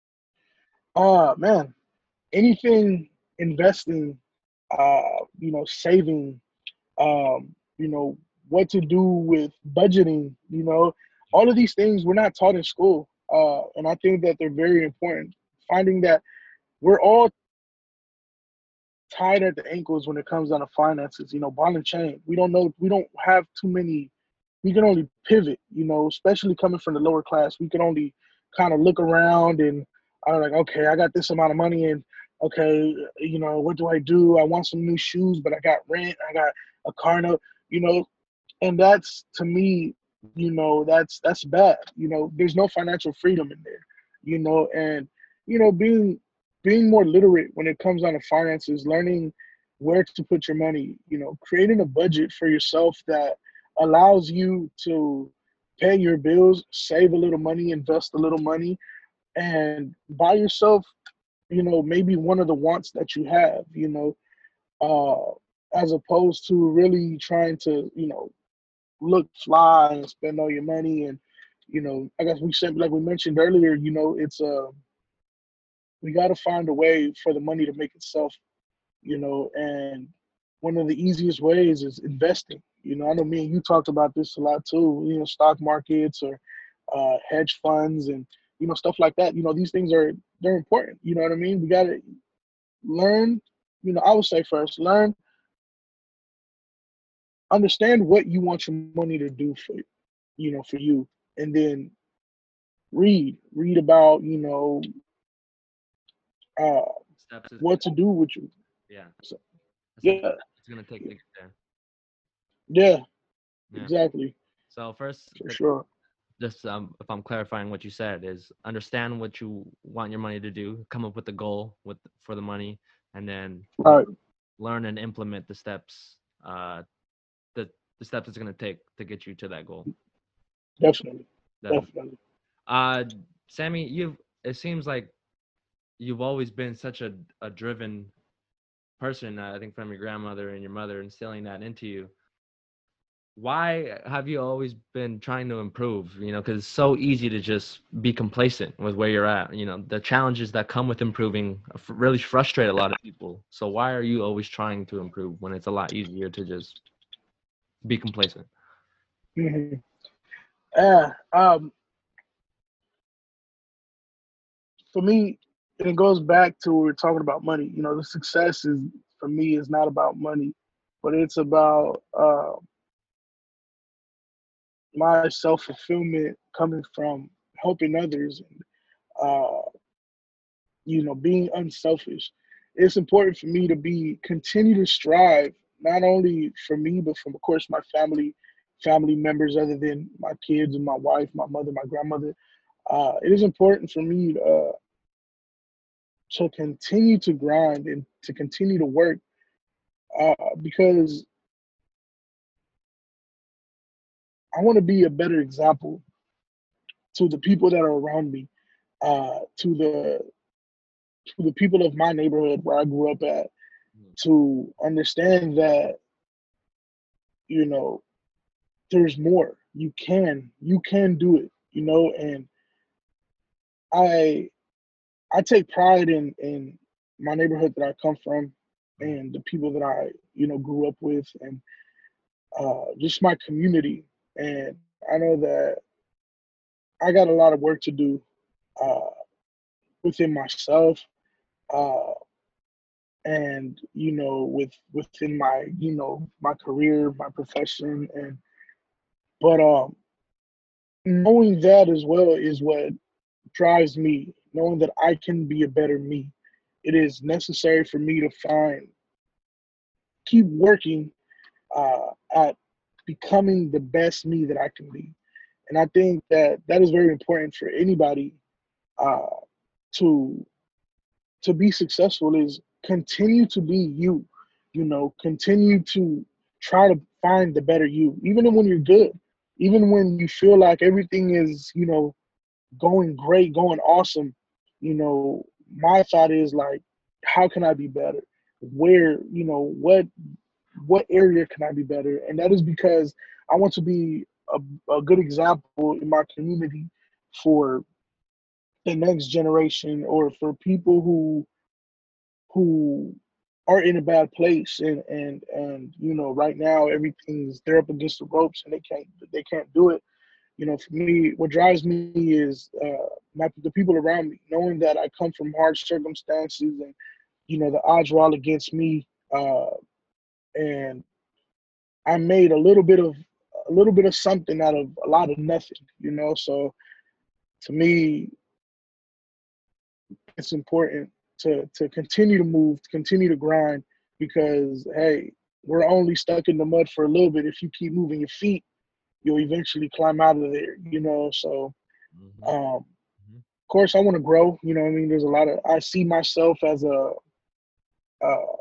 Man, anything investing, saving, you know, what to do with budgeting, all of these things we're not taught in school. And I think that they're very important. Finding that we're all tied at the ankles when it comes down to finances, ball and chain. We don't know, we don't have too many, we can only pivot, especially coming from the lower class. We can only kind of look around and I'm like, okay, I got this amount of money and okay, what do I do? I want some new shoes, but I got rent, I got a car note, you know, and that's to me, that's bad. There's no financial freedom in there, and being more literate when it comes down to finances, learning where to put your money, creating a budget for yourself that allows you to pay your bills, save a little money, invest a little money, and buy yourself, maybe one of the wants that you have, as opposed to really trying to, look fly and spend all your money. And I guess we said, like we mentioned earlier, it's we got to find a way for the money to make itself, and one of the easiest ways is investing. I know me and you talked about this a lot too, stock markets or hedge funds and stuff like that. These things are, they're important. You know what I mean? We got to learn, I would say first learn, understand what you want your money to do for you, for you, and then read about, uh, Steps is what to do with you. yeah. So, The steps yeah, it's gonna take to get there. yeah, Yeah. exactly, So first, for sure. just if I'm clarifying what you said, is understand what you want your money to do, come up with a goal with for the money, and then Right, learn and implement the steps. The the steps it's gonna take to get you to that goal. definitely, Definitely. definitely. Uh, Sammy, it seems like you've always been such a driven person. I think from your grandmother and your mother instilling that into you. Why have you always been trying to improve? Because it's so easy to just be complacent with where you're at. The challenges that come with improving really frustrate a lot of people. So why are you always trying to improve when it's a lot easier to just be complacent? Hmm. Yeah, for me, and it goes back to what we are talking about money. The success is, for me, is not about money, but it's about my self fulfillment coming from helping others and being unselfish. It's important for me to be continue to strive, not only for me, but from, of course, my family members other than my kids and my wife, my mother, my grandmother. It is important for me to continue to grind and to continue to work, because I want to be a better example to the people that are around me, to the people of my neighborhood where I grew up at, to understand that you know there's more. You can do it. And I I take pride in my neighborhood that I come from and the people that I grew up with, and just my community. And I know that I got a lot of work to do uh, within myself, uh, and within my my career, my profession, and but knowing that as well is what drives me. Knowing that I can be a better me, it is necessary for me to keep working at becoming the best me that I can be. And I think that that is very important for anybody uh, to be successful, is continue to be you. Continue to try to find the better you, even when you're good, even when you feel like everything is going great, going awesome. you know, my thought is like, how can I be better? Where, what area can I be better? And that is because I want to be a good example in my community for the next generation, or for people who are in a bad place, and right now everything's, they're up against the ropes and they can't do it. For me, what drives me is the people around me, knowing that I come from hard circumstances, and the odds were all against me, and I made a little bit of something out of a lot of nothing. So to me, it's important to continue to move, to continue to grind, because hey, we're only stuck in the mud for a little bit. If you keep moving your feet, you'll eventually climb out of there. So Hmm. of Hmm. course I want to grow. I mean, there's a lot of, I see myself as a,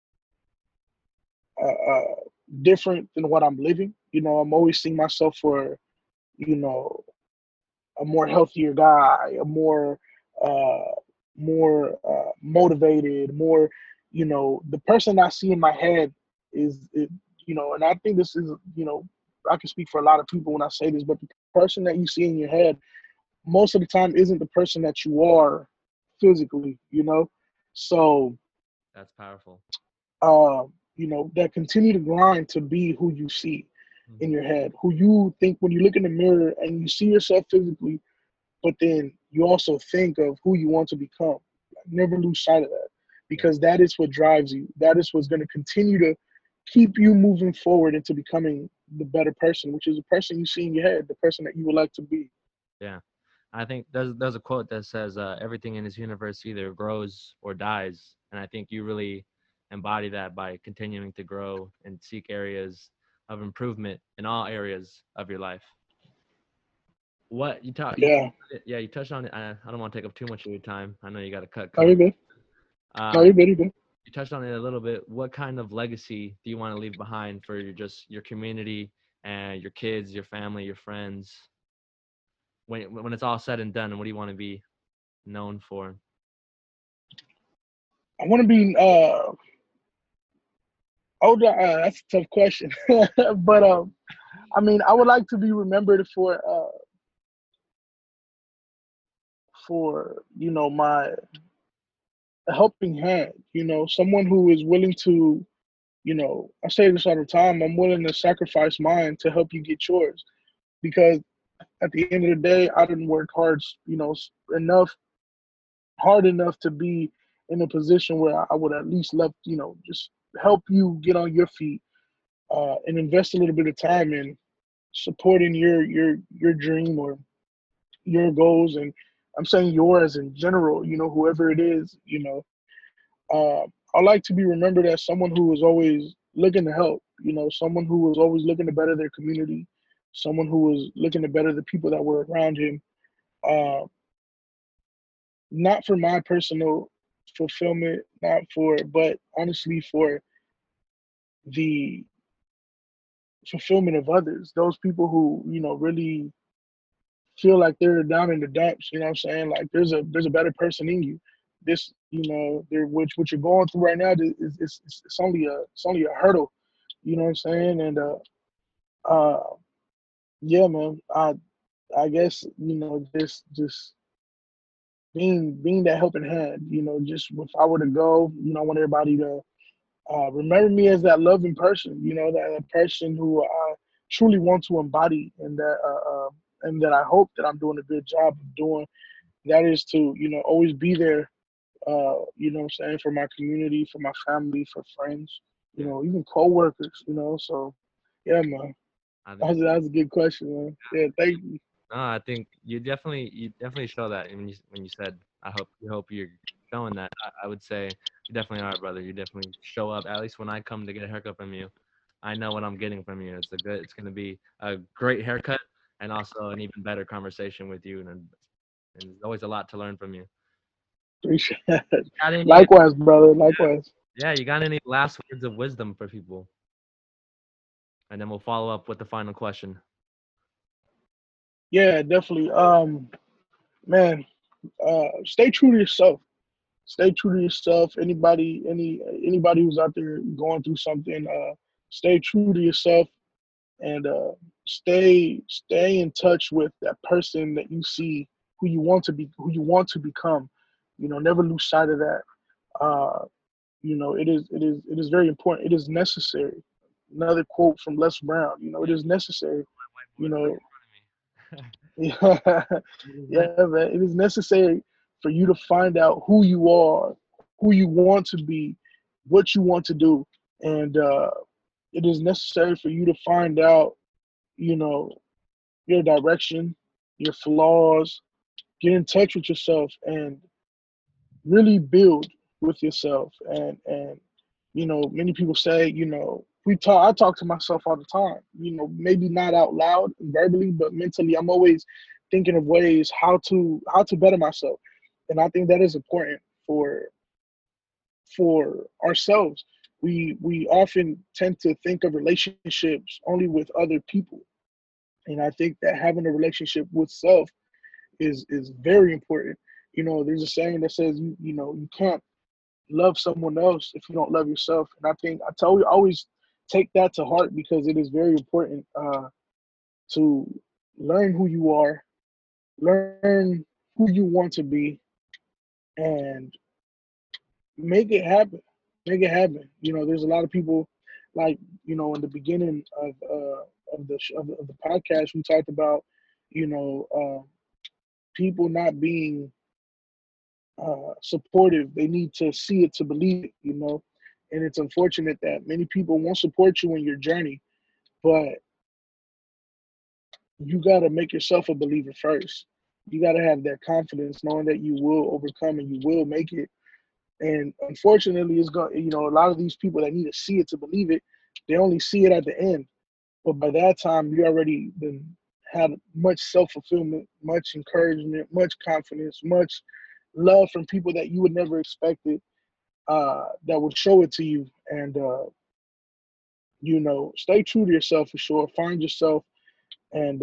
a different than what I'm living. I'm always seeing myself for you know a more healthier guy, a uh, more motivated, more, the person I see in my head and I think this is, I can speak for a lot of people when I say this, but the person that you see in your head most of the time isn't the person that you are physically. So, That's powerful. that continue to grind to be who you see in Hmm. your head, who you think when you look in the mirror and you see yourself physically, but then you also think of who you want to become. Never lose sight of that, Yeah. because that is what drives you. That is what's going to continue to keep you moving forward into becoming the better person, which is the person you see in your head, the person that you would like to be. Yeah. I think there's a quote that says everything in this universe either grows or dies, and I think you really embody that by continuing to grow and seek areas of improvement in all areas of your life. What you talk, you, Yeah. yeah, you touched on it. I don't want to take up too much of your time. I know you got to cut No, coming. you're good. No, Um, you're good. You're good. you touched on it a little bit. What kind of legacy do you want to leave behind for your community and your kids, your family, your friends? When it's all said and done, and what do you want to be known for? I want to be older. That's a tough question, but I mean, I would like to be remembered for my helping hand. Someone who is willing to. I say this all the time. I'm willing to sacrifice mine to help you get yours, because at the end of the day, I didn't work enough, hard enough to be in a position where I would at least love, just help you get on your feet, and invest a little bit of time in supporting your dream or your goals. And I'm saying yours in general, whoever it is. I like to be remembered as someone who was always looking to help, someone who was always looking to better their community, someone who was looking to better the people that were around him. Uh, not for my personal fulfillment, not for, but honestly for the fulfillment of others, those people who, really feel like they're down in the dumps. You know what I'm saying? Like there's a better person in you. This, there, which what you're going through right now it's only a hurdle. You know what I'm saying? And uh, yeah, man. I guess just being that helping hand. Just if I were to go, I want everybody to remember me as that loving person. That person who I truly want to embody, and that I hope that I'm doing a good job of doing. That is to always be there. What I'm saying, for my community, for my family, for friends. Yeah, Even coworkers. So yeah, man. I think That's a good question, man. Yeah, thank you. no, I think you definitely show that when you said I hope you're showing that. I would say you definitely are, brother. You definitely show up. At least when I come to get a haircut from you, I know what I'm getting from you. It's gonna be a great haircut and also an even better conversation with you, and there's always a lot to learn from you. Appreciate it. Got any? Likewise, brother. Likewise. Yeah, you got any last words of wisdom for people? And then we'll follow up with the final question. Yeah, definitely. Man. stay true to yourself. Stay true to yourself. Anybody who's out there going through something, stay true to yourself, and stay in touch with that person that you see, who you want to be, who you want to become. Never lose sight of that. Uh, it is very important. It is necessary. Another quote from Les Brown. It is necessary. You Right know, in front of me. yeah, It is yeah, man. It is necessary for you to find out who you are, who you want to be, what you want to do, and it is necessary for you to find out, you know, your direction, your flaws. Get in touch with yourself and really build with yourself. And many people say, I talk to myself all the time. Maybe not out loud and verbally, but mentally, I'm always thinking of ways how to better myself. And I think that is important for ourselves. We often tend to think of relationships only with other people. And I think that having a relationship with self is very important. There's a saying that says you can't love someone else if you don't love yourself. And I think always take that to heart, because it is very important to learn who you are, learn who you want to be, and make it happen. Make it happen. There's a lot of people, like, in the beginning of the podcast, we talked about, you know, people not being supportive. They need to see it to believe it. And it's unfortunate that many people won't support you in your journey, but you got to make yourself a believer first. You got to have that confidence, knowing that you will overcome and you will make it. And unfortunately, it's going. A lot of these people that need to see it to believe it, they only see it at the end. But by that time, you already been had much self fulfillment, much encouragement, much confidence, much love from people that you would never expected, that would show it to you. And stay true to yourself for sure. Find yourself, and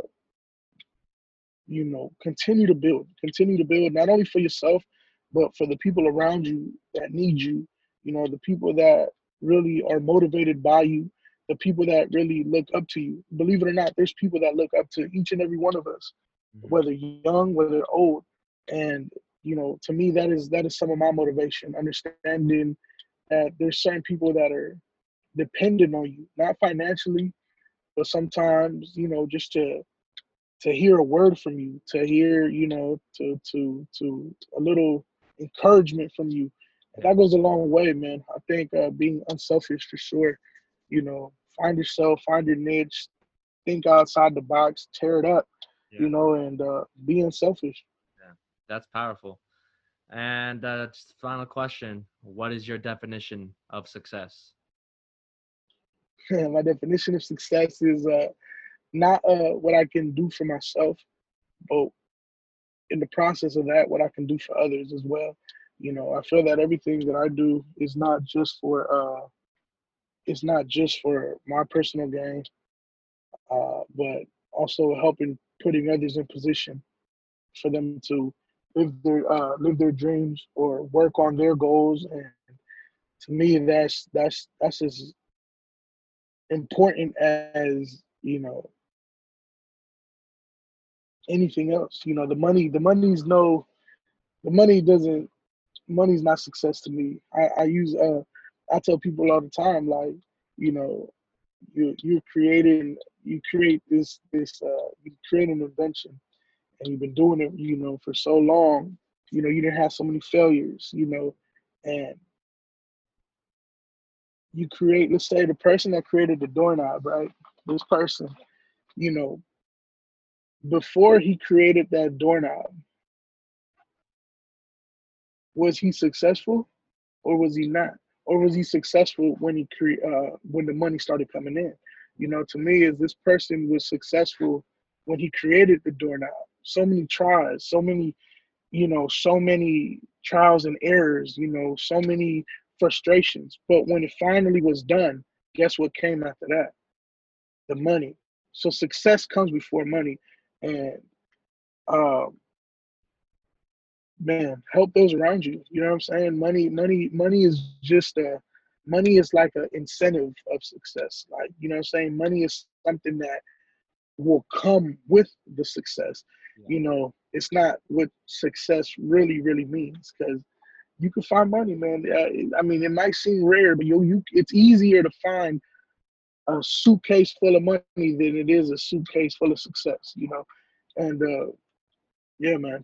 continue to build not only for yourself, but for the people around you that need you. The people that really are motivated by you, the people that really look up to you. Believe it or not, there's people that look up to each and every one of us, Mhm. whether young, whether old. And to me, that is some of my motivation, understanding that there's certain people that are dependent on you, not financially, but sometimes, just to hear a word from you, to hear, to a little encouragement from you. And Yeah. that goes a long way, man. I think being unselfish for sure. Find yourself, find your niche, think outside the box, tear it up, Yeah. and be unselfish. Yeah. That's powerful. And just final question: what is your definition of success? My definition of success is not what I can do for myself, but in the process of that, what I can do for others as well. I feel that everything that I do is not just for my personal gain, but also helping putting others in position for them to live their dreams or work on their goals. And to me, that's as important as anything else. The money doesn't money's not success to me. I tell people all the time, like, you know you create this you create an invention, and you've been doing it for so long. You didn't have so many failures, and you create, let's say, the person that created the doorknob, right? This person, you know before he created that doorknob, was he successful, or was he not? Or was he successful when when the money started coming in? To me, is this person was successful when he created the doorknob. So many tries, so many trials and errors, so many frustrations. But when it finally was done, guess what came after that? The money. So success comes before money, and um, man, help those around you. You know what I'm saying? Money is just a money is like an incentive of success. Like, you know what I'm saying? Money is something that will come with the success. Yeah. You know, it's not what success really means because you can find money, man. I mean, it might seem rare, but it's easier to find a suitcase full of money than it is a suitcase full of success. You know, and yeah, man,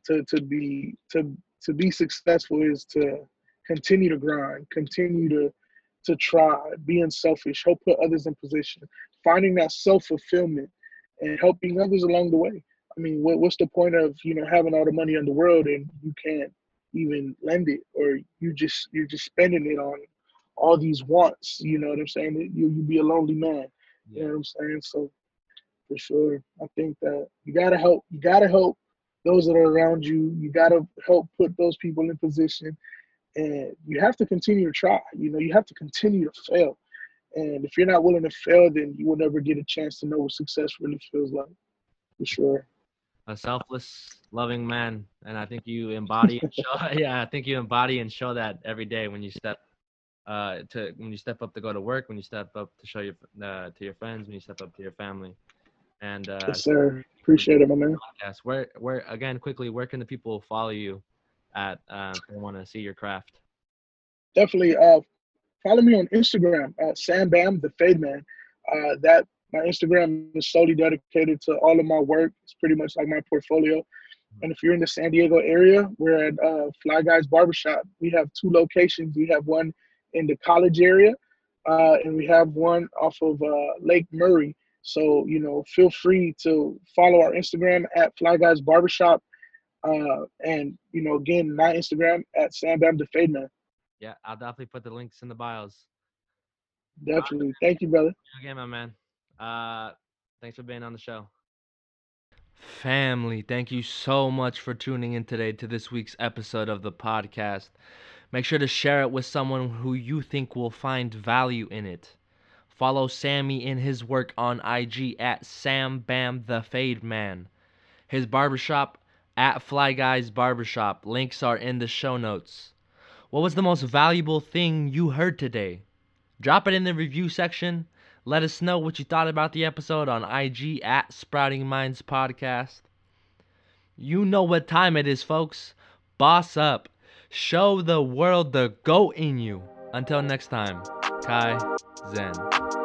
to be successful is to continue to grind, continue to try, being selfish, help put others in position, finding that self fulfillment, and helping others along the way. I mean, what's the point of having all the money in the world and you can't even lend it, or you're just spending it on all these wants? You know what I'm saying? You be a lonely man. You know Yeah. what I'm saying? So for sure. I think that you gotta help. You gotta help those that are around you. You gotta help put those people in position, and you have to continue to try. You know, you have to continue to fail. And if you're not willing to fail, then you will never get a chance to know what success really feels like. For sure. A selfless, loving man, and I think you embody and show. Yeah, I think you embody and show that every day when you step to when you step up to go to work, when you step up to show your to your friends, when you step up to your family, and Yes, sir. Appreciate it, my man. yes, where again quickly, where can the people follow you at if they want to see your craft? Definitely. Follow me on Instagram at Sam Bam the Fade Man. That my Instagram is solely dedicated to all of my work. It's pretty much like my portfolio. And if you're in the San Diego area, we're at Fly Guys Barbershop. We have two locations. We have one in the college area, and we have one off of Lake Murray. So, feel free to follow our Instagram at Fly Guys Barbershop. And, again, my Instagram at Sam Bam the Fade Man. Yeah, I'll definitely put the links in the bios. Definitely. Thank you, brother. Again, my man. Uh, Thanks for being on the show. Family, thank you so much for tuning in today to this week's episode of the podcast. Make sure to share it with someone who you think will find value in it. Follow Sammy in his work on IG at Sam Bam the Fade Man. His barbershop at Fly Guys Barbershop. Links are in the show notes. What was the most valuable thing you heard today? Drop it in the review section. Let us know what you thought about the episode on IG at Sprouting Minds Podcast. You know what time it is, folks. Boss up. Show the world the GOAT in you. Until next time, Kai Zen.